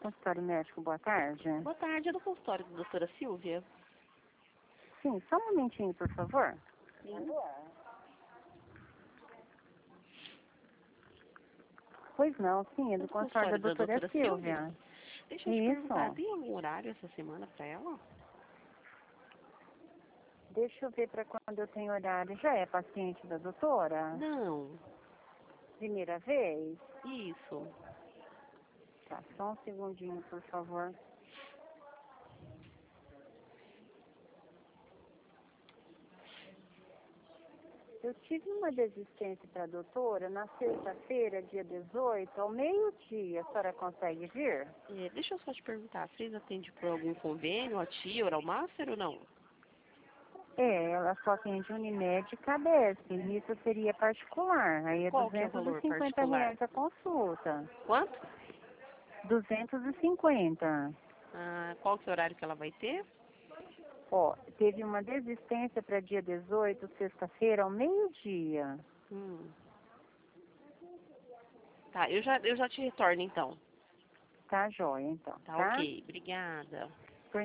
consultório médico, boa tarde. Boa tarde, é do consultório da doutora Silvia. Sim, só um momentinho, por favor. Sim. Pois não, sim, é do consultório da doutora Silvia. Deixa eu te perguntar, tem algum horário essa semana para ela? Deixa eu ver para quando eu tenho horário. Já é paciente da doutora? Não. Primeira vez? Isso. Tá, só um segundinho, por favor. Eu tive uma desistência para a doutora na sexta-feira, dia 18, ao meio-dia. A senhora consegue vir? Deixa eu só te perguntar, vocês atendem por algum convênio, a tia, Oral Master ou não? Ela só atende Unimed e Cadesp. Isso seria particular. Aí é Qual que é o valor particular? R$ 250 a consulta. Quanto? 250. Qual que é o horário que ela vai ter? Ó, teve uma desistência para dia 18, sexta-feira, ao meio-dia. Tá, eu já te retorno então. Tá, joia, então. Tá, ok. Obrigada.